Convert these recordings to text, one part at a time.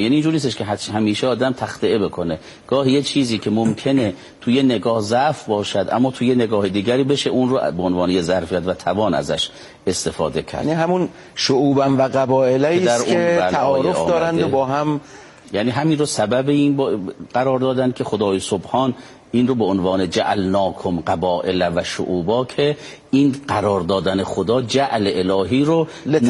یعنی اینجوری نیستش که همیشه آدم تخطئه بکنه. گاهی یه چیزی که ممکنه توی نگاه ضعف باشد اما توی نگاه دیگری بشه اون رو به عنوان یه ظرفیت و توان ازش استفاده کرد. یعنی همون شعوبا و قبایلی است که تعارف دارند و با هم، یعنی همین رو سبب این قرار دادن که خدای سبحان این رو به عنوان جعلناکم قبائل و شعوبا، که این قرار دادن خدا جعل الهی رو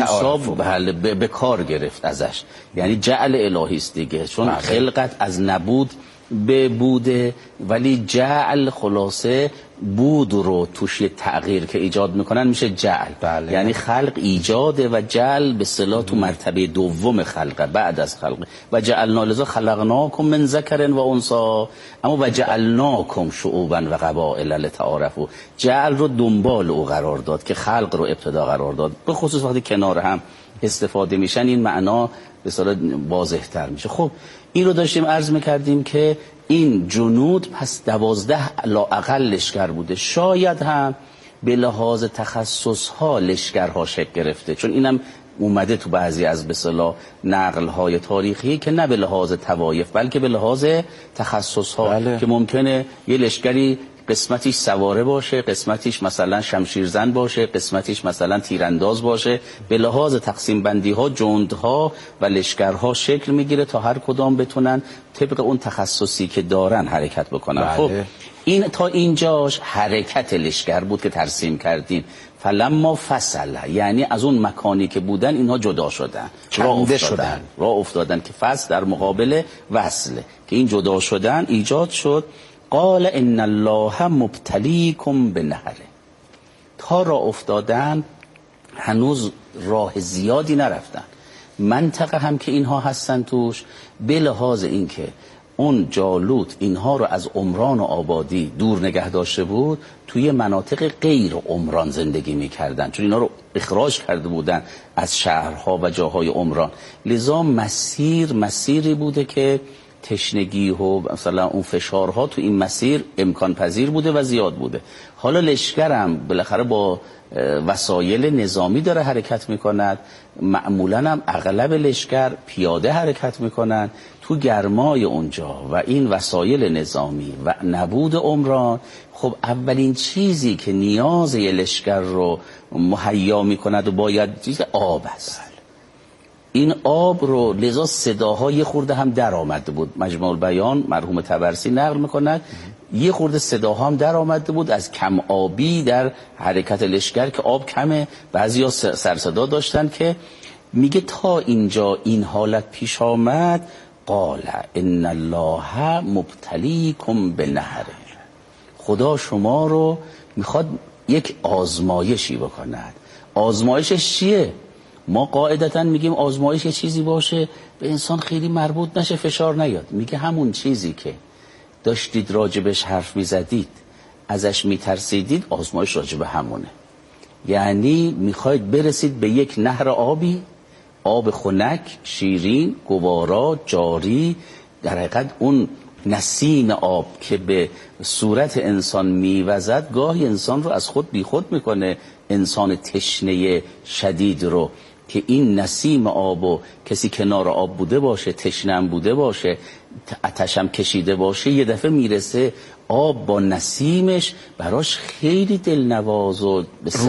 به کار گرفت ازش. یعنی جعل الهی است دیگه، چون خلقت از نبود به بوده، ولی جعل خلاصه بود رو توش یه تغییر که ایجاد میکنن میشه جعل. یعنی خلق ایجاده و جعل به اصطلاح تو مرتبه دوم خلقه بعد از خلق. و جعلنا لذا خلقناکم من ذکر و انثی، اما و جعلناکم شعوبا و قبائل لتعارفوا، جعل رو دنبال او قرار داد که خلق رو ابتدا قرار داد. به خصوص وقتی کنار هم استفاده میشن این معنا به اصطلاح واضح‌تر میشه. خب این رو داشتیم عرض میکردیم که این جنود پس 12 لااقل لشکر بوده. شاید هم به لحاظ تخصص ها لشکرها شکل گرفته، چون اینم اومده تو بعضی از به اصطلاح نقل های تاریخی که نه به لحاظ توایف بلکه به لحاظ تخصص ها که ممکنه یه لشکری قسمتیش سواره باشه، قسمتیش مثلا شمشیرزن باشه، قسمتیش مثلا تیرانداز باشه. به لحاظ تقسیم بندی ها جندها و لشکرها شکل میگیره تا هر کدام بتونن طبق اون تخصصی که دارن حرکت بکنن. خب این تا اینجاش حرکت لشکر بود که ترسیم کردیم. فلما فصل، یعنی از اون مکانی که بودن اینها جدا شدن، راه افتادن که فصل در مقابل وصله، که این جدا شدن ایجاد شد. قال ان الله مبتلیکم بنهر، تا راه افتادن هنوز راه زیادی نرفتن. منطقه هم که اینها هستن توش به لحاظ این که اون جالوت اینها رو از عمران و آبادی دور نگه داشته بود، توی مناطق غیر عمران زندگی میکردن، چون اینا رو اخراج کرده بودن از شهرها و جاهای عمران. لذا مسیری بوده که تشنگی و مثلا اون فشارها تو این مسیر امکان پذیر بوده و زیاد بوده. حالا لشکرم بالاخره با وسایل نظامی داره حرکت میکند، معمولا هم اغلب لشکر پیاده حرکت میکنن تو گرمای اونجا و این وسایل نظامی و نبود عمران. خب اولین چیزی که نیاز یه لشکر رو مهیا میکند و باید چیز آب است. این آب رو لذا صداها یه خورده هم در آمده بود. مجموع البیان مرحوم طبرسی نقل میکند یه خورده صداها هم در آمده بود از کم آبی در حرکت لشکر که آب کمه. بعضیا سرصدا داشتن که میگه تا اینجا این حالت پیش آمد قال ان الله مبتلیکم بنهر، خدا شما رو میخواد یک آزمایشی بکند. آزمایشش چیه؟ ما قاعدتا میگیم آزمایش یه چیزی باشه به انسان خیلی مربوط نشه، فشار نیاد. میگه همون چیزی که داشتید راجبش حرف میزدید، ازش میترسیدید، آزمایش راجب همونه. یعنی میخواید برسید به یک نهر آبی، آب خنک، شیرین، گوارا، جاری. در حقیقت اون نسیم آب که به صورت انسان میوزد گاهی انسان رو از خود بی خود میکنه، انسان تشنه شدید رو، که این نسیم آب و کسی کنار آب بوده باشه، تشنم بوده باشه، آتشم کشیده باشه، یه دفعه میرسه آب با نسیمش براش خیلی دلنواز و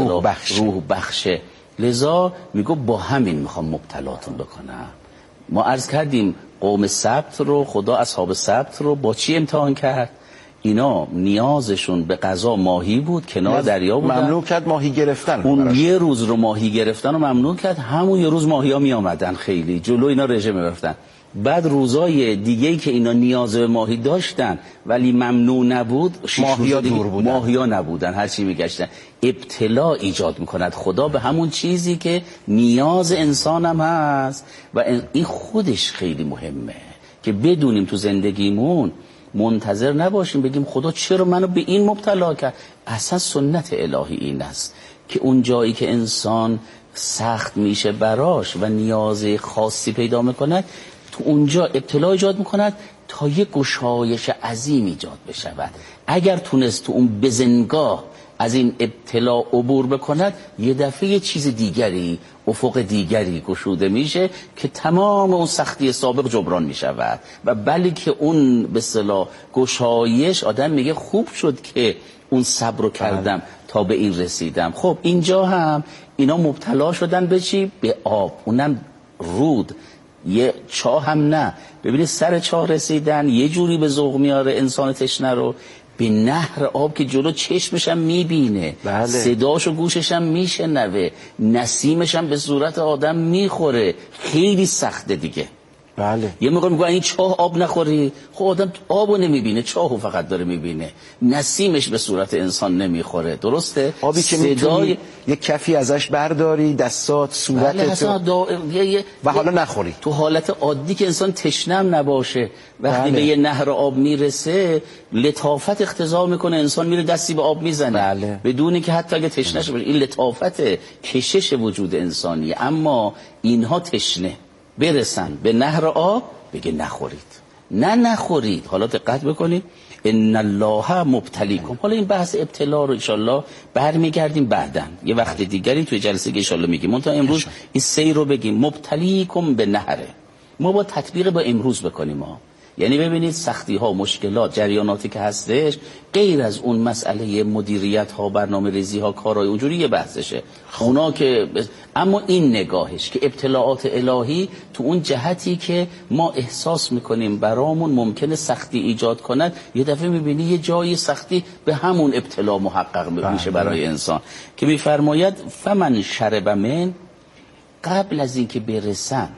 روح بخشه. لذا میگو با همین میخوام مبتلاتون بکنم. ما عرض کردیم قوم سبت رو خدا اصحاب سبت رو با چی امتحان کرد؟ اینا نیازشون به غذا ماهی بود، کنار دریا بودن، ممنوع کرد ماهی گرفتن. اون یه روز رو ماهی گرفتن رو ممنوع کرد، همون یه روز ماهی ها می آمدن، خیلی جلو اینا رژه می رفتن. بعد روزای دیگه‌ای که اینا نیاز به ماهی داشتن ولی ممنوع نبود، ماهی‌ها دور بودن، ماهی‌ها نبودن، هر چی میگشتن. ابتلا ایجاد میکند خدا به همون چیزی که نیاز انسان هم هست و این خودش خیلی مهمه که بدونیم تو زندگیمون منتظر نباشیم بگیم خدا چرا منو به این مبتلا کرد. اصلا سنت الهی این است که اون جایی که انسان سخت میشه براش و نیاز خاصی پیدا میکند، تو اونجا ابتلا ایجاد میکند تا یک گشایش عظیم ایجاد بشود. اگر تونست تو اون بزنگاه از این ابتلا عبور بکند، یه دفعه یه چیز دیگری، افق دیگری گشوده میشه که تمام اون سختی سابق جبران میشود و بلی که اون به اصطلاح گشایش، آدم میگه خوب شد که اون صبر رو کردم تا به این رسیدم. خب اینجا هم اینا مبتلا شدن به چی؟ به آب، اونم رود، یه چاه هم نه. ببینید سر چاه رسیدن یه جوری به ذوق میاره انسان تشنه رو، به نهر آب که جلو چشمش هم میبینه، صداش و گوشش هم میشنوه، نسیمش هم به صورت آدم میخوره. خیلی سخته دیگه. بله. یه موقع میگن این چاه آب نخوری، خب آدم آبو نمیبینه، چاهو فقط داره میبینه، نسیمش به صورت انسان نمیخوره. درسته؟ آبی که میتونی یه کفی ازش برداری، دستات، صورتت و حالا نخوری. تو حالت عادی که انسان تشنم نباشه، وقتی به یه نهر آب میرسه لطافت اقتضا میکنه انسان میره دستی به آب میزنه، بدونی که حتی اگه تشنهش باشه. این لطافت کشش وجود انسانیه. اما اینها تشنه برسن به نهر آب بگه نخورید، نخورید. حالا دقت بکنید، ان الله مبتلیکم. حالا این بحث ابتلا رو انشالله برمیگردیم بعدن یه وقت دیگری توی جلسه که انشالله میگیم. منتها امروز این سیر رو بگیم، مبتلیکم به نهره. ما با تطبیق با امروز بکنیم یعنی ببینید سختی ها، مشکلات، جریاناتی که هستش، غیر از اون مسئله مدیریت ها، برنامه ریزی ها، کارهای اونجوری یه بحثشه اونا که اما این نگاهش که ابتلاعات الهی تو اون جهتی که ما احساس میکنیم برامون ممکنه سختی ایجاد کند، یه دفعه میبینی یه جایی سختی به همون ابتلا محقق میشه برای انسان که میفرماید فمن شرب من، قبل از اینکه برسن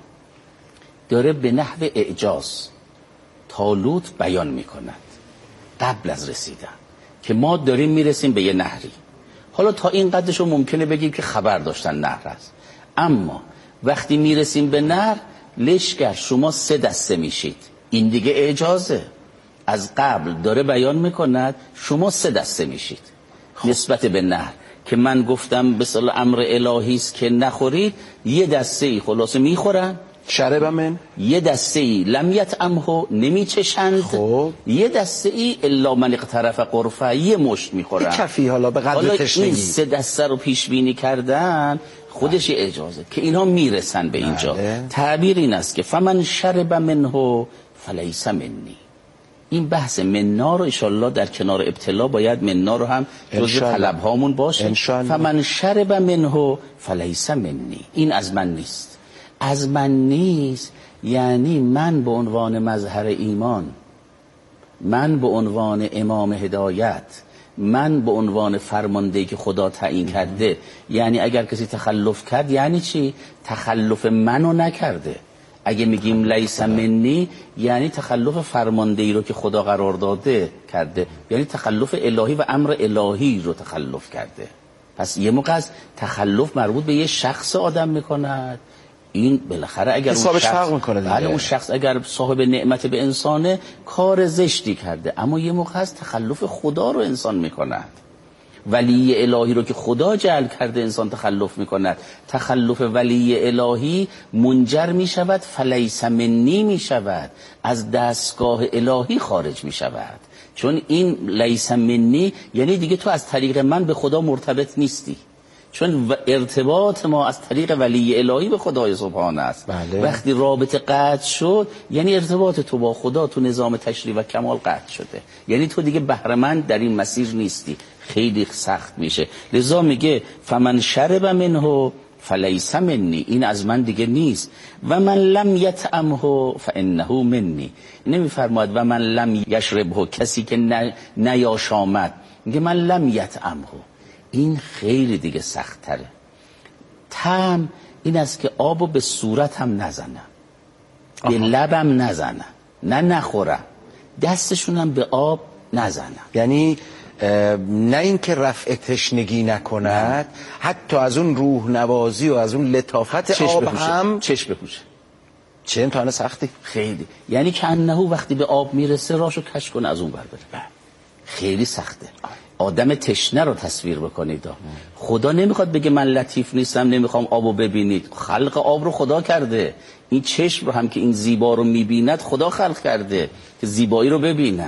داره به نحو اعجاز طالوت بیان میکند قبل از رسیدن که ما داریم میرسیم به یه نهری. حالا تا این قدرشو ممکنه بگیم که خبر داشتن نهر است، اما وقتی میرسیم به نهر لشکر شما 3 دسته میشید. این دیگه اعجازه. از قبل داره بیان میکند شما 3 دسته میشید نسبت به نهر که من گفتم به اصطلاح امر الهی است که نخورید. یه دسته ای خلاصه میخورن، شرب من، یه دسته ای لم یطعمه نمیچشند، یه دسته ای الا من اقترف غرفه یه مشت میخورن. کفی حالا به قدر تشنگی. این 3 دسته رو پیش بینی کردن خودش اجازه که اینها میرسن به اینجا. تعبیر این است که فمن شرب منه فلیس منی. این بحث مننا رو انشالله در کنار ابتلا باید مننا رو هم جزء طلب هامون باشه. فمن شرب منه فلیس منی، این از من نیست. از من نیست یعنی من به عنوان مظهر ایمان، من به عنوان امام هدایت، من به عنوان فرماندهی که خدا تعیین کرده. یعنی اگر کسی تخلف کرد یعنی چی؟ تخلف منو نکرده. اگه میگیم لیس منی یعنی تخلف فرماندهی رو که خدا قرار داده کرده، یعنی تخلف الهی و امر الهی رو تخلف کرده. پس یه موقع از تخلف مربوط به یه شخص آدم میکند، این بالاخره اگر اون شخص اون شخص اگر صاحب نعمت به انسانه کار زشتی کرده، اما یه موقع از تخلف خدا رو انسان میکند. ولی الهی رو که خدا جعل کرده انسان تخلف میکند، تخلف ولی الهی منجر میشود فلیس منی میشود، از دستگاه الهی خارج میشود. چون این لیس منی یعنی دیگه تو از طریق من به خدا مرتبط نیستی، چون ارتباط ما از طریق ولی الهی به خدای سبحانه است. وقتی رابطه قطع شد یعنی ارتباط تو با خدا تو نظام تشریع و کمال قطع شده، یعنی تو دیگه بهره‌مند در این مسیر نیستی، خیلی سخت میشه. لذا میگه فمن شرب منه فلیس منی، این از من دیگه نیست. و من لم یطعمه فانه منی، نمیفرماید و من لم یشربه، کسی که نیاشامد، میگه من لم یطعمه. این خیلی دیگه سخت تره. طعم این است که آبو به صورتم نزنم، به لبم نزنم، نخورم، دستشونم به آب نزنم. یعنی نه اینکه رفع تشنگی نکند، حتی از اون روح نوازی و از اون لطافت آب هم چشم بپوشه. چه امتحان سختی خیلی. یعنی که انه وقتی به آب میرسه راشو کش کنه از اون بر بره. خیلی سخته. آدم تشنه رو تصویر بکنید. خدا نمیخواد بگه من لطیف نیستم نمیخوام آبو ببینید. خلق آب رو خدا کرده. این چشم رو هم که این زیبا رو میبیند خدا خلق کرده که زیبایی رو ببینن.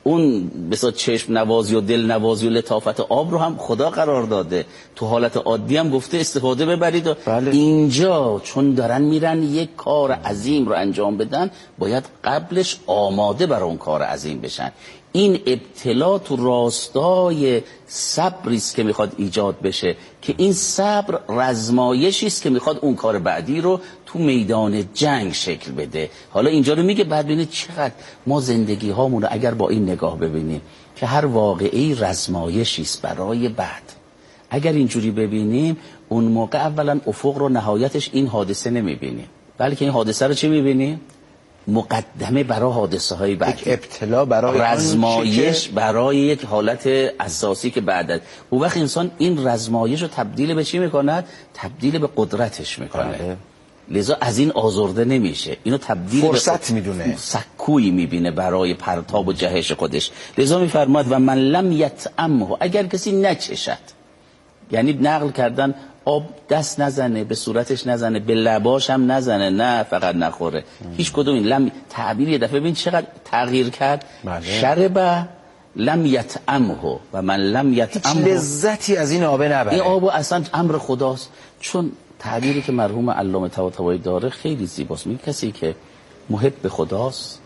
اون مثلا چشم نوازی و دل نوازی و لطافت آب رو هم خدا قرار داده. تو حالت عادی هم گفته استفاده ببرید. بله. اینجا چون دارن میرن یک کار عظیم رو انجام بدن، باید قبلش آماده برای اون کار عظیم بشن. این ابتلا تو راستای صبری است که میخواد ایجاد بشه، که این صبر رزمایشی است که میخواد اون کار بعدی رو تو میدان جنگ شکل بده. حالا اینجا رو میگه بعد ببینید چقدر ما زندگی هامون رو اگر با این نگاه ببینیم که هر واقعی رزمایشی است برای بعد، اگر اینجوری ببینیم، اون موقع اولا افق رو نهایتش این حادثه نمیبینیم، بلکه این حادثه رو چی میبینیم؟ مقدمه برای حادثه های بعدی، یک ابتلا برای رزمایش برای یک حالت اساسی که بعد اون وقت انسان این رزمایش رو تبدیل به چی میکند؟ تبدیل به قدرتش میکنه. لذا از این آزرده نمیشه، اینو تبدیل فرصت میدونه، سکویی میبینه برای پرتاب و جهش خودش. لذا میفرماید و من لم یطعمه، اگر کسی نچشد، یعنی نقل کردن آب دست نزنه، به صورتش نزنه، به لباش هم نزنه، نه فقط نخوره، هیچ کدوم این لم تعبیر یه دفعه ببین چقدر تغییر کرد. شرب لم یطعمه و من لم یطعمه، هیچ لذتی از این آب نبره. این آب اصلا امر خداست. چون تعبیری که مرحوم علامه طباطبایی داره خیلی زیباست. میگه کسی که محب خداست،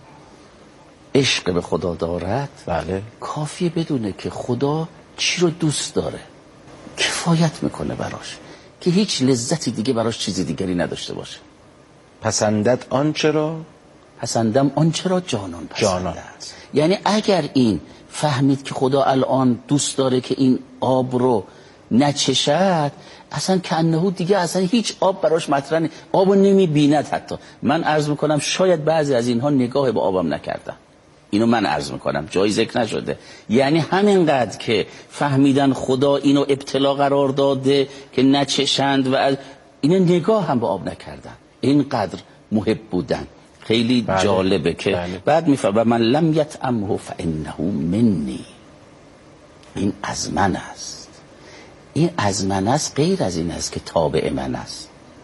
عشق به خدا دارد، بله، کافیه بدونه که خدا چی رو دوست داره، کفایت میکنه براش که هیچ لذتی دیگه براش چیزی دیگری نداشته باشه. پسندد آنچه را، پسندم آنچه را جانان پسندد. یعنی اگر این فهمید که خدا الان دوست داره که این آب رو نچشد، اصلا کانه دیگه اصلا هیچ آب براش مطرح نیست، آبو نمیبیند. حتی من عرض میکنم شاید بعضی از اینها نگاه به آبم نکردن، اینو من عرض میکنم، جایی ذکر نشده. یعنی همینقدر که فهمیدن خدا اینو ابتلا قرار داده که نچشند و اینو نگاه هم به آب نکردن، اینقدر محب بودن. خیلی جالبه که بعد میفرماید من لم یطعمه فانه منی، این از من است. این از من است، غیر از این است که تابع من است.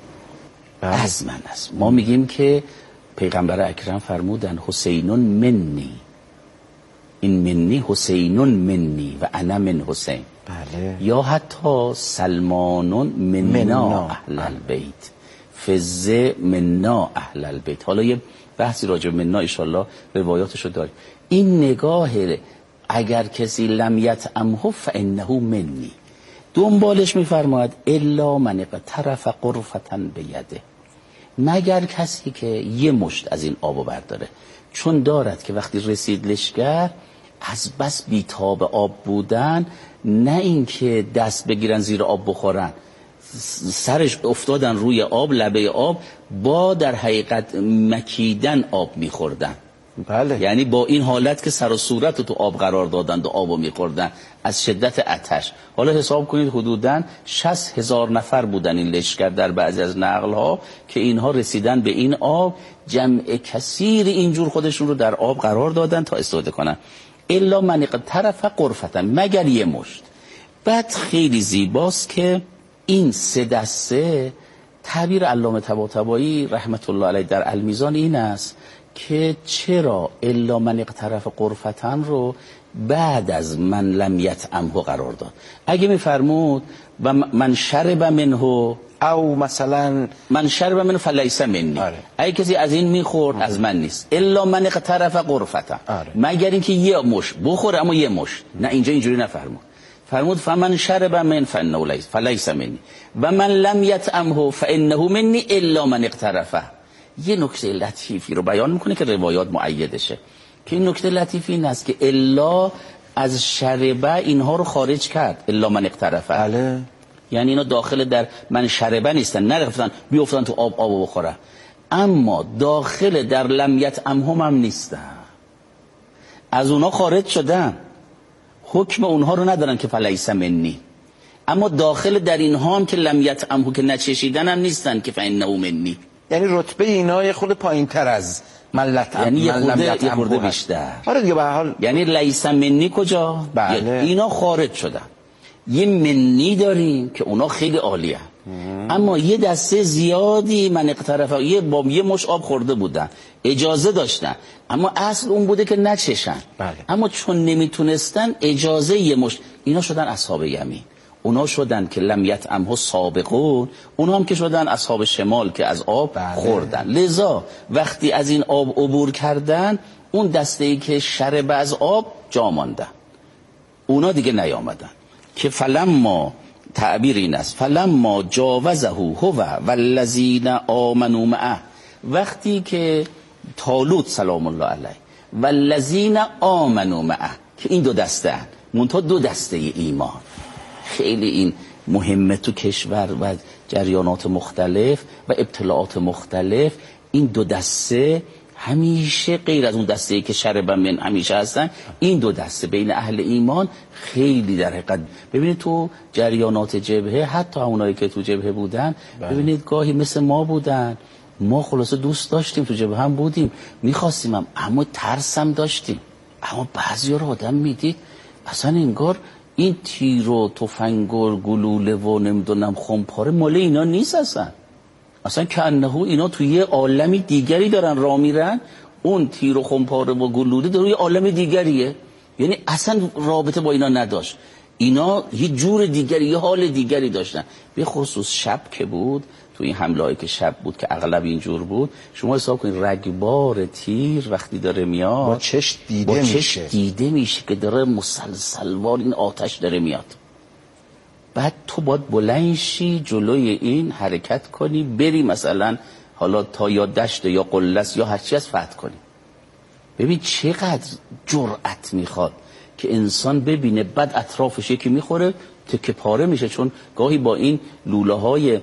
از من است. ما میگیم که پیغمبر اکرم فرمودن حسینون منی، این منی حسینون منی و انا من حسین. بله. یا حتی سلمانون مننا اهل البیت، فزه مننا اهل البیت. حالا یه بحثی راجع به مننا انشالله روایاتشو داریم. این نگاه اگر کسی لم یطعمه فانه منی، دنبالش میفرماید الا من اقترف غرفة بیده، مگر کسی که یه مشت از این آبو برداره، چون دارد که وقتی رسید لشکر از بس بیتاب آب بودن، نه اینکه دست بگیرن زیر آب بخورن، سرش افتادن روی آب، لبه آب، با در حقیقت مکیدن آب میخوردن. بله. یعنی با این حالت که سر و صورت رو تو آب قرار دادن و آبو میخوردن از شدت آتش. حالا حساب کنید حدوداً 60,000 نفر بودن این لشکر در بعضی از نقل‌ها که اینها رسیدن به این آب، جمع کثیر اینجور خودشون رو در آب قرار دادن تا استفاده کنن. الا من اقترف غرفة، مگر یه مشت. بعد خیلی زیباست که این سه دسته، تعبیر علامه طباطبایی رحمت الله علیه در المیزان این است که چرا الا من اقترف غرفة رو بعد از من لم یطعمه قرار داد. اگه میفرمود و من شرب منه، او مثلا من شرب منه فلیس منی، اگه کسی از این میخورد از من نیست. الا من اقترف غرفة، مگر اینکه یه مش بخوره، اما یه مش نه، اینجا اینجوری نفرمود. فرمود فمن شرب من فانه فلیس منی و من لم یطعمه فانه منی الا من اقترفه. یه نکته لطیفی رو بیان میکنه که روایات مؤیدشه، که این نکته لطیفی این است که الا از شربه اینها رو خارج کرد، الا من اقترفه. بله. یعنی اینا داخل در من شربه نیستن، نرفتن بیافتن تو آب بخوره، اما داخل در لم یطعمهم هم نیستن، از اونها خارج شدن، حکم اونها رو ندارن که فلیس منی، اما داخل در اینها هم که لم یطعمه که نچشیدن هم نیستن که فانه منی. یعنی رتبه اینا یه خود پایین‌تر از ملت، یعنی یه خورده بیشتر. آره دیگه، به هر حال یعنی لیس منی کجا؟ بله. اینا خارج شدن. یه منی داریم که اونا خیلی عالیه، اما یه دسته زیادی من اقترفه، یه مش آب خورده بودن، اجازه داشتن، اما اصل اون بوده که نچشن. اما چون نمیتونستن اجازه اینا شدن اصحاب یمین، اونا شدن که لم یطعمه سابقون، اونا هم که شدن اصحاب شمال که از آب خوردن. لذا وقتی از این آب عبور کردن، اون دسته‌ای که شرب از آب جا ماندن، اونا دیگه نیامدن. که فلما، تعبیر این است، فلما جاوزه هو والذین آمنوا معه، وقتی که طالوت سلام الله علیه والذین آمنوا معه، که این دو دسته هست، منتها دو دسته ایمان. خیلی این مهمه تو کشور و جریانات مختلف و ابتلاعات مختلف. این دو دسته همیشه غیر از اون دسته‌ای که شرب من همیشه هستن، این دو دسته بین اهل ایمان خیلی در حقیقت. ببینید تو جریانات جبهه، حتی اونایی که تو جبهه بودن، ببینید گاهی مثل ما بودن، ما خلاصه دوست داشتیم، تو جبهه هم بودیم، میخواستیم، اما ترسم داشتیم. اما بعضیا رو آدم میدید اصلا انگار این تیر و تفنگ و گلوله و نمیدونم خمپاره مال اینا نیست، اصلا کانه اینا توی یه عالمی دیگری دارن راه میرن. اون تیر و خمپاره و گلوله در یه عالم دیگریه، یعنی اصلا رابطه با اینا نداشت. اینا یه جور دیگری، یه حال دیگری داشتن. به خصوص شب که بود، تو این حمله‌ای که شب بود که اغلب اینجور بود، شما حساب کنید رگبار تیر وقتی داره میاد با چشم دیده میشه که داره مسلسلوار این آتش داره میاد. بعد تو باید بلند شی جلوی این حرکت کنی، بری مثلا حالا تا یا دشت یا قلس یا هر چی از فتح کنی. ببین چقدر جرأت میخواد که انسان ببینه، بعد اطرافش یکی میخوره تکه پاره میشه. چون گاهی با این لوله های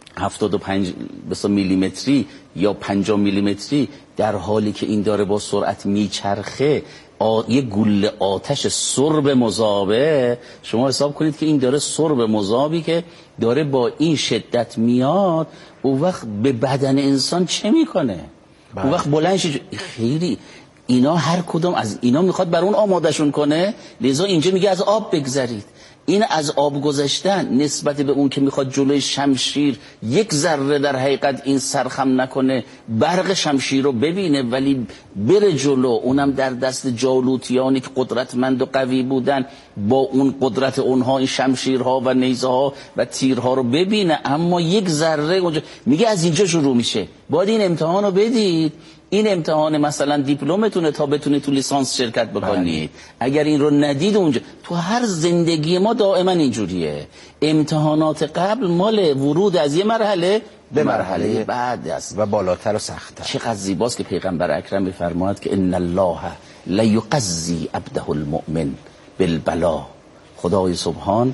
75 میلیمتری یا 50 میلیمتری در حالی که این داره با سرعت میچرخه، یه گوله آتش سرب مذابه، شما حساب کنید که این داره سرب مذابی که داره با این شدت میاد، اون وقت به بدن انسان چه میکنه؟ اون وقت بلندش خیلی اینا هر کدوم از اینا میخواد بر اون آمادشون کنه. لذا اینجا میگه از آب بگذرید. این از آب گذشتن نسبت به اون که میخواد جلوی شمشیر یک ذره در حقیقت این سرخم نکنه، برق شمشیر رو ببینه ولی بره جلو، اونم در دست جالوتیانی که قدرتمند و قوی بودن، با اون قدرت اونها این شمشیرها و نیزه ها و تیرها رو ببینه. اما یک ذره اونجا میگه از اینجا شروع میشه، باید این امتحان رو بدید. این امتحان مثلا دیپلمتونه تا بتونید تو لیسانس شرکت بکنید. اگر این رو ندید اونجا، تو هر زندگی ما دائما اینجوریه، امتحانات قبل مال ورود از یه مرحله به مرحله بعد است و بالاتر و سخت‌تر. چقدر زیباست که پیغمبر اکرم میفرماید که ان الله لا یقضی عبده المؤمن بالبلا. خدای سبحان،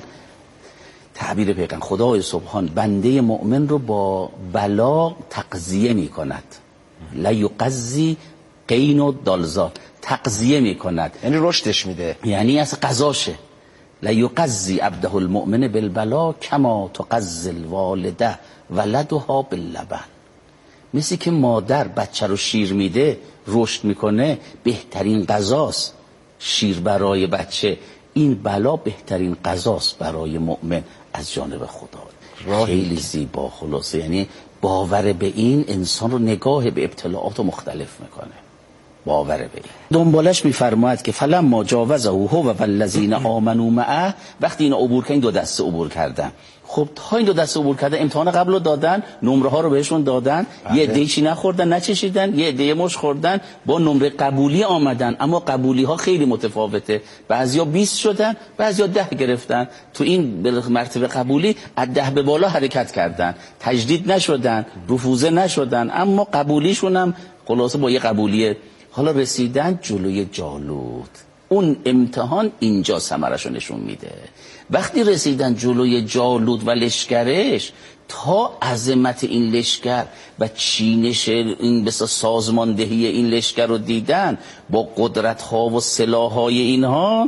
تعبیر پیغمبر، خدای سبحان بنده مؤمن رو با بلا تقضیه میکند. لا یقضی قین و دالزا، تقضیه میکند، یعنی رشدش میده، یعنی از قضاشه. لا یقضی عبده المؤمن بالبلا کما تقضی الوالده ولدها باللبن. مثل که مادر بچه رو شیر میده رشد میکنه، بهترین غذاست شیر برای بچه. این بلا بهترین غذاست برای مؤمن از جانب خدا. خیلی زیبا. خلاصه یعنی باور به این انسان رو نگاه به ابتلاعات مختلف میکنه. باور به این. دنبالش میفرماید که فلما جاوزه هو والذین آمنوا معه، وقتی اینا عبور کردن، دو دسته عبور کردن. خب تا این دو دسته عبور کردن، امتحان قبل رو دادن، نمره ها رو بهشون دادن، یه عده چی نخوردن نچشیدن، یه عده مش خوردن، با نمره قبولی آمدن. اما قبولی ها خیلی متفاوته، بعضیا 20 شدن، بعضیا 10 گرفتن. تو این مرتبه قبولی از 10 به بالا حرکت کردن، تجدید نشدن، رفوزه نشدن، اما قبولیشون هم خلاصه با یه قبولیه. حالا رسیدن جلوی جالوت. اون امتحان اینجا ثمرشو نشون میده. وقتی رسیدن جلوی جالوت و لشکرش، تا عظمت این لشکر و چینش این بسا سازماندهی این لشکر رو دیدن با قدرت ها و سلاح های اینها،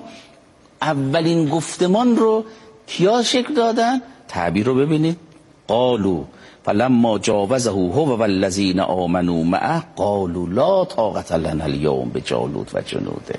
اولین گفتمان رو کیا شکل دادن؟ تعبیر رو ببینید. قالو فلما جاوزه هو والذین آمنوا معه قالوا لا طاقت لنا اليوم بجالوت و جنوده.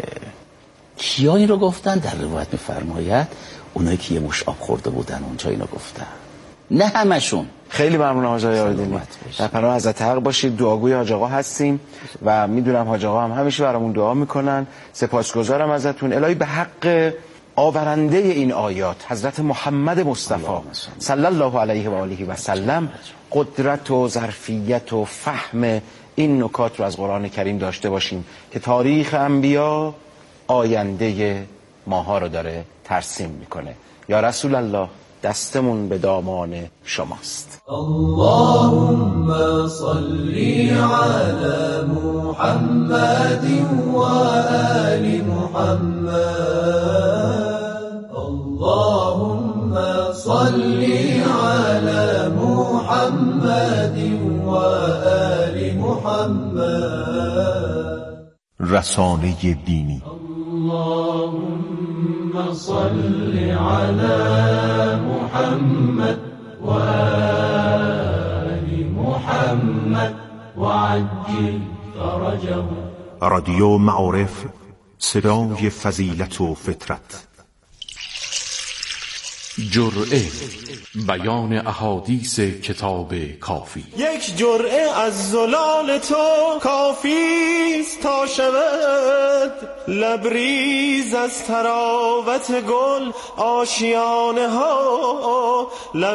کیا این رو گفتن؟ در روایت میفرماید اونایی که یه مش آب خورده بودن اونجا اینو گفتن. نه همشون، خیلی ممنون حاج آقای آردینی. در پناه حضرت حق باشید. دعاگوی حاج آقا هستیم و میدونم حاج آقا هم همیشه برامون دعا میکنن. سپاسگزارم ازتون. الهی به حق آورنده این آیات حضرت محمد مصطفی صلی الله علیه و آله و سلم قدرت و ظرفیت و فهم این نکات رو از قرآن کریم داشته باشیم که تاریخ انبیا آینده ماها رو داره ترسیم میکنه. یا رسول الله دستمون به دامان شماست. اللهم صل علی محمد و آل محمد. اللهم صل علی محمد و آل محمد. رسانه دینی. اللهم صل علی محمد و آل محمد و عجل فرجه. رادیو معارف، صدای فضیلت و فطرت. جرعه، بیان احادیث کتاب کافی. یک جرعه از زلال تو کافیست تا شود لبریز از تراوت گل آشیانه ها،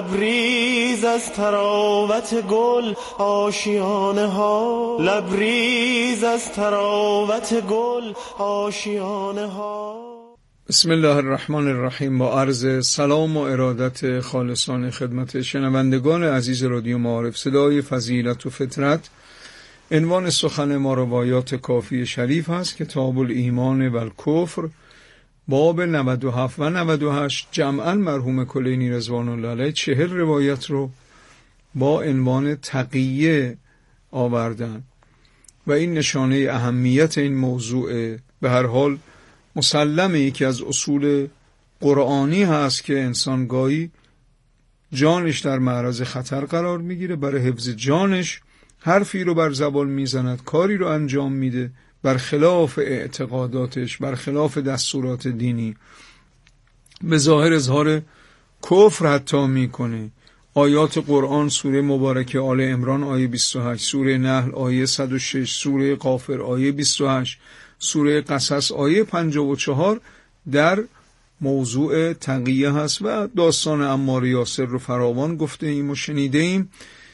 لبریز از تراوت گل آشیانه ها، لبریز از تراوت گل آشیانه ها. بسم الله الرحمن الرحیم. با عرض سلام و ارادت خالصانه خدمت شنوندگان عزیز رادیو معارف صدای فضیلت و فطرت، عنوان سخن ما روایات کافی شریف هست. کتاب الایمان و الکفر، باب 97 و 98 جمعا مرحوم کلینی رضوان الله علیه 40 روایت رو با عنوان تقیه آوردن و این نشانه اهمیت این موضوع. به هر حال مسلمه یکی از اصول قرآنی هست که انسان گاهی جانش در معرض خطر قرار میگیره، برای حفظ جانش حرفی رو بر زبان میزند، کاری رو انجام میده بر خلاف اعتقاداتش، بر خلاف دستورات دینی، به ظاهر اظهار کفر حتی میکنه. آیات قرآن سوره مبارکه آل عمران آیه 28، سوره نحل آیه 106، سوره غافر آیه 28، سوره قصص آیه 54 در موضوع تقیه هست و داستان عمار یاسر رو فراوان گفته ایم و شنیده ایم.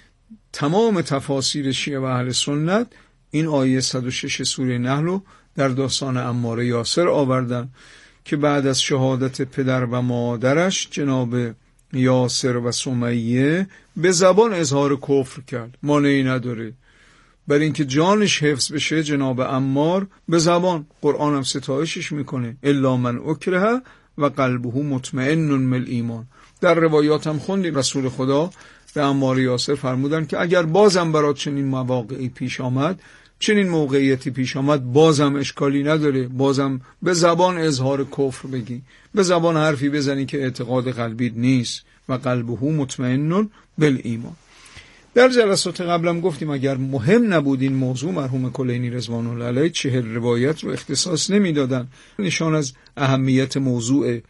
تمام تفاسیر شیعه و اهل سنت این آیه 106 سوره نحل رو در داستان عمار یاسر آوردن که بعد از شهادت پدر و مادرش جناب یاسر و سمیه به زبان اظهار کفر کرد. مانعی نداره برای اینکه جانش حفظ بشه. جناب عمار به زبان، قرآن هم ستایشش میکنه، الا من اکره و قلبه مطمئن بالایمان. در روایات هم خوندیم رسول خدا به عمار یاسر فرمودن که اگر بازم برات چنین مواقعی پیش آمد، چنین موقعیتی پیش آمد، بازم اشکالی نداره، بازم به زبان اظهار کفر بگی، به زبان حرفی بزنی که اعتقاد قلبی نیست و قلبه مطمئن بالایمان. در جلسات قبلم گفتیم اگر مهم نبود این موضوع مرحوم کلینی رضوان الله علیه 40 روایت رو اختصاص نمیدادن. نشان از اهمیت موضوع.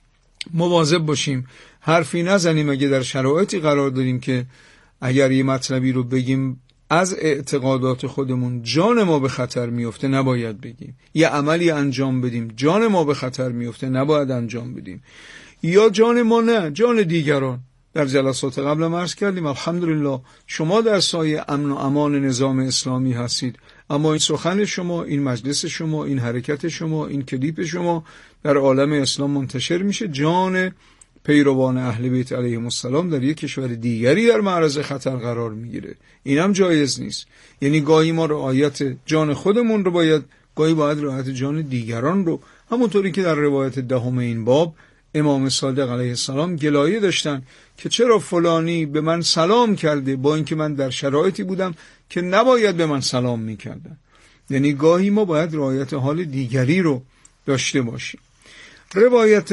مواظب باشیم حرفی نزنیم اگه در شرایطی قرار داریم که اگر یه مطلبی رو بگیم از اعتقادات خودمون جان ما به خطر میفته، نباید بگیم. یه عملی انجام بدیم جان ما به خطر میفته، نباید انجام بدیم. یا جان ما نه، جان دیگران. در جلسات قبل هم عرض کردیم الحمدلله شما در سایه امن و امان نظام اسلامی هستید، اما این سخن شما، این مجلس شما، این حرکت شما، این کلیپ شما در عالم اسلام منتشر میشه. جان پیروان اهل بیت علیهم السلام در یک کشور دیگری در معرض خطر قرار میگیره. اینم جایز نیست. یعنی گاهی ما رعایت جان خودمون رو باید، گاهی باید رعایت جان دیگران رو. همونطوری که در روایت دهم این باب امام صادق علیه السلام گلایه داشتن که چرا فلانی به من سلام کرده با اینکه من در شرایطی بودم که نباید به من سلام میکردن. یعنی گاهی ما باید رعایت حال دیگری رو داشته باشیم. روایت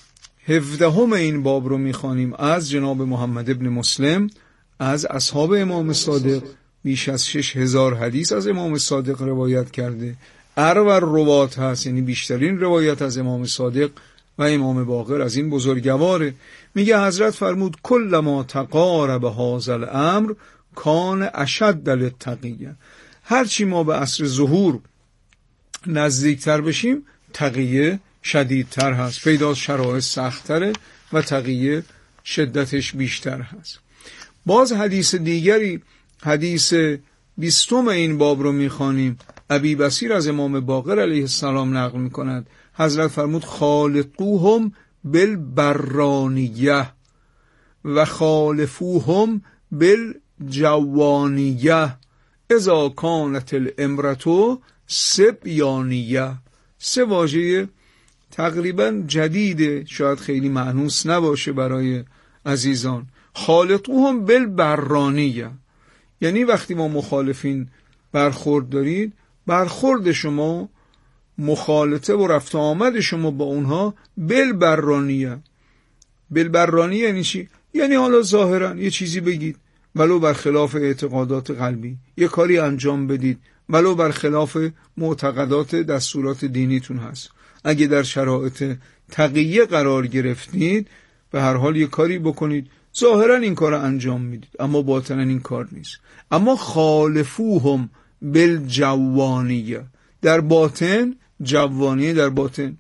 17 این باب رو میخوانیم از جناب محمد ابن مسلم از اصحاب امام صادق. بیش از 6000 حدیث از امام صادق روایت کرده. ارور روات هست، یعنی بیشترین روایت از امام صادق و امام باقر از این بزرگواره. میگه حضرت فرمود کلما تقارب هذا الامر کان اشد للتقیه. هرچی ما به عصر ظهور نزدیکتر بشیم تقیه شدیدتر هست، پیدا شرایط سخت‌تره و تقیه شدتش بیشتر هست. باز حدیث دیگری، حدیث 20 این باب رو میخوانیم. ابی بصیر از امام باقر علیه السلام نقل میکند حضرت فرمود خالقوهم بالبرانیه و خالفوهم بالجوانیه اذا کانت الامرة سبیانیه. سه واژه تقریبا جدیده، شاید خیلی مأنوس نباشه برای عزیزان. خالقوهم بالبرانیه یعنی وقتی ما مخالفین برخورد دارید، برخورد شما، مخالطه و رفت آمد شما با اونها بالبرانیه. بالبرانیه یعنی چی؟ یعنی حالا ظاهرا یه چیزی بگید ولو برخلاف اعتقادات قلبی، یه کاری انجام بدید ولو برخلاف معتقدات دستورات دینیتون هست. اگه در شرایط تقیه قرار گرفتید به هر حال یه کاری بکنید، ظاهرا این کار انجام میدید اما باطنا این کار نیست. اما خالفوهم بالجوانیه، در باطن، جوانیه در باطن،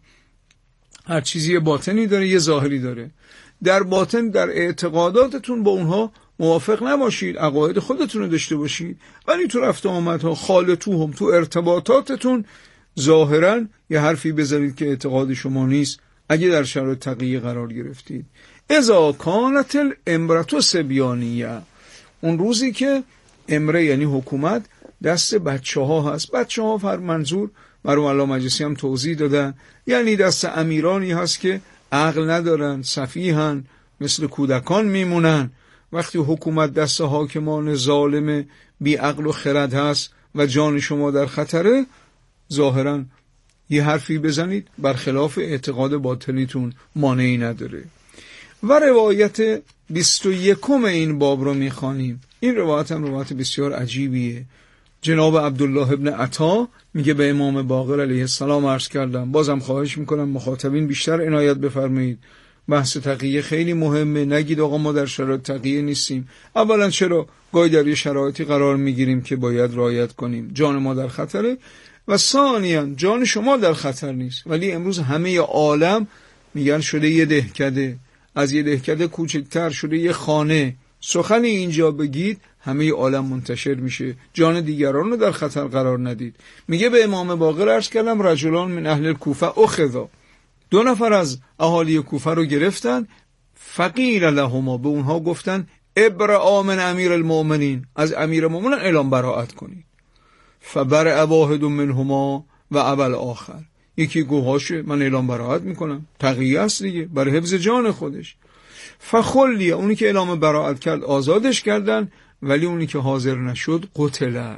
هر چیزی یه باطنی داره یه ظاهری داره. در باطن در اعتقاداتتون با اونها موافق نباشید، عقاید خودتون رو داشته باشید، ولی تو رفت آمدها خالطوهم، تو ارتباطاتتون ظاهرا یه حرفی بزنید که اعتقاد شما نیست اگه در شرایط تقیه قرار گرفتید. اذا کانت الامرة سبیانیه، اون روزی که امره یعنی حکومت دست بچه ها هست. بچه ها فر منظور مرحوم علامه مجلسی هم توضیح دادن، یعنی دست امیرانی هست که عقل ندارن، سفیهن، مثل کودکان میمونن. وقتی حکومت دست حاکمان ظالم بی عقل و خرد هست و جان شما در خطره، ظاهرا یه حرفی بزنید برخلاف اعتقاد باطنیتون مانعی نداره. و روایت 21 این باب رو میخوانیم. این روایت هم روایت بسیار عجیبیه. جناب عبدالله ابن عطا میگه به امام باقر علیه السلام عرض کردم، بازم خواهش میکنم مخاطبین بیشتر عنایت بفرمایید، بحث تقیه خیلی مهمه. نگید آقا ما در شرایط تقیه نیستیم. اولا چرا گاهی در یه شرایطی قرار میگیریم که باید رعایت کنیم، جان ما در خطره، و ثانیاً جان شما در خطر نیست ولی امروز همه عالم میگن شده یه دهکده، از یه دهکده کوچکتر شده یه خانه. سخنی اینجا بگید همه عالم منتشر میشه، جان دیگران رو در خطر قرار ندید. میگه به امام باقر عرض کردم رجلان من اهل کوفه اخذا، 2 نفر از اهالی کوفه رو گرفتن، فقیل لهما، به اونها گفتن ابرأ من امیر المؤمنین، از امیر المؤمنین اعلام براءت کنید. فبرأ واحد منهما و اول آخر، یکی گوهاشه من اعلام براءت میکنم، تقیه است دیگه برای حفظ جان خودش. فخلیه، اونی که اعلام براءت کرد آزادش کردن، ولی اونی که حاضر نشد قتله،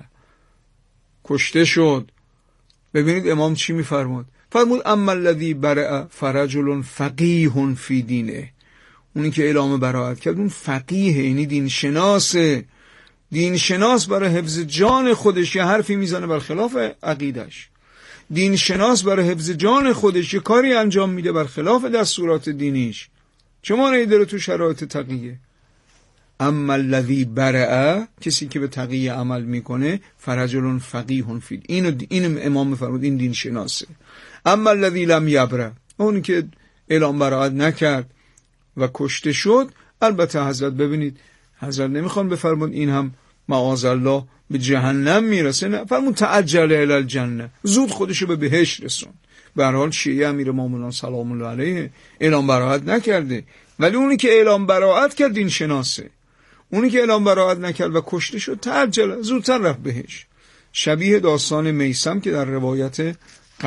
کشته شد. ببینید امام چی میفرمود؟ فرمود اما الذی برأ فرجل فقیه فی دینه، اونی که اعلام براءت کرد اون فقیه، یعنی دین شناسه، دین شناس برای حفظ جان خودش یه حرفی میزنه برخلاف عقیدش، دین شناس برای حفظ جان خودش یه کاری انجام میده برخلاف دستورات دینیش. چه معنی داره تو شرایط تقیه؟ اما الذی برأ، کسی که به تقیه عمل میکنه، فرجل فقیه فی، اینو امام فرمود این دین شناسه. اما الذی لم یبرأ، اونی که اعلام براءت نکرد و کشته شد، البته حضرت ببینید حضرت نمیخوان بفرمون این هم معاذ الله به جهنم میرسه، نه، فرمون تعجل الی الجنه، زود خودشو به بهشت رسون. به هر حال شیعه امیر مومنان سلام الله علیه اعلام براءت نکرده، ولی اونی که اعلام براءت کرد دین شناسه. اونی که اعلام براءت نکرد و کشته شد تعجل، زودتر رفت بهش. شبیه داستان میثم که در روایات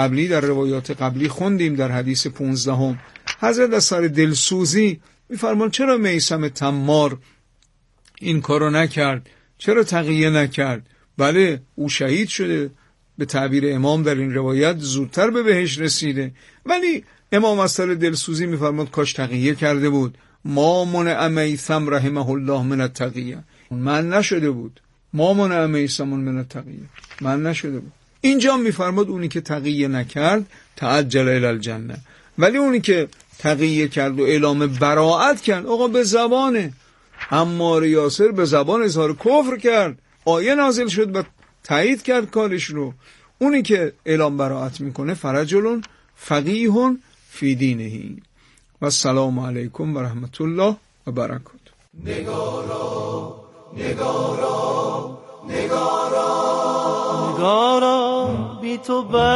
قبلی خوندیم در حدیث 15، حضرت از سر دلسوزی میفرمان چرا میثم تمار این کارو نکرد، چرا تقیه نکرد؟ بله او شهید شده، به تعبیر امام در این روایت زودتر به بهشت رسیده، ولی امام از سر دلسوزی میفرماد کاش تقیه کرده بود. ما منع میثم رحمه الله من التقیه، من نشده بود. ما منع میثم من التقیه، من نشده بود. اینجا میفرماد اونی که تقیه نکرد تعجل الی الجنه، ولی اونی که تقیه کرد و اعلام براءت کرد، آقا به زبانه، عمار یاسر به زبان اظهار کفر کرد، آیه نازل شد و تایید کرد کارش رو. اونی که اعلام براءت میکنه فرجل فقیه فی دینه. و السلام علیکم و رحمت الله و برکاته. نگارا نگارا نگارا نگارا بی تو